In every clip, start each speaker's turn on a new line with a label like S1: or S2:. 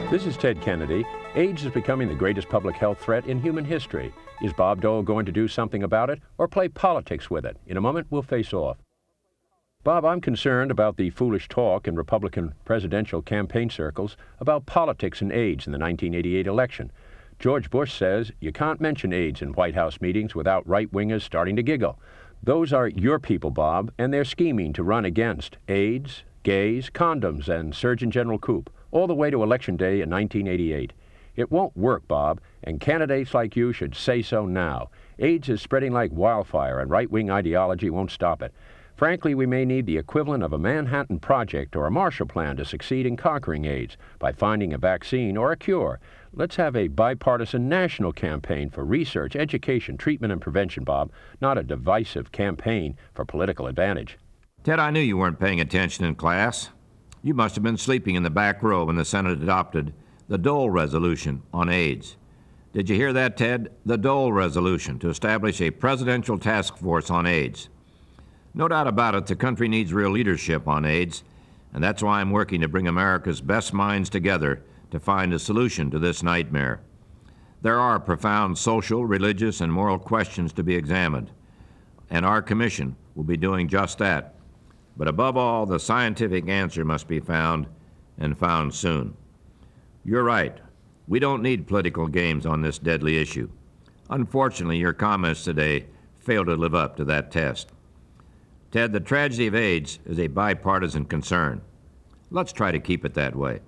S1: This is Ted Kennedy. AIDS is becoming the greatest public health threat in human history. Is Bob Dole going to do something about it or play politics with it? In a moment, we'll face off. Bob, I'm concerned about the foolish talk in Republican presidential campaign circles about politics and AIDS in the 1988 election. George Bush says you can't mention AIDS in White House meetings without right-wingers starting to giggle. Those are your people, Bob, and they're scheming to run against AIDS, gays, condoms, and Surgeon General Koop, all the way to Election Day in 1988. It won't work, Bob, and candidates like you should say so now. AIDS is spreading like wildfire, and right-wing ideology won't stop it. Frankly, we may need the equivalent of a Manhattan Project or a Marshall Plan to succeed in conquering AIDS by finding a vaccine or a cure. Let's have a bipartisan national campaign for research, education, treatment, and prevention, Bob, not a divisive campaign for political advantage.
S2: Ted, I knew you weren't paying attention in class. You must have been sleeping in the back row when the Senate adopted the Dole Resolution on AIDS. Did you hear that, Ted? The Dole Resolution to establish a presidential task force on AIDS. No doubt about it, the country needs real leadership on AIDS, and that's why I'm working to bring America's best minds together to find a solution to this nightmare. There are profound social, religious, and moral questions to be examined, and our commission will be doing just that. But above all, the scientific answer must be found, and found soon. You're right. We don't need political games on this deadly issue. Unfortunately, your comments today fail to live up to that test. Ted, the tragedy of AIDS is a bipartisan concern. Let's try to keep it that way.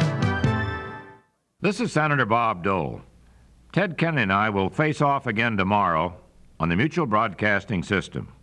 S2: This is Senator Bob Dole. Ted Kennedy and I will face off again tomorrow on the Mutual Broadcasting System.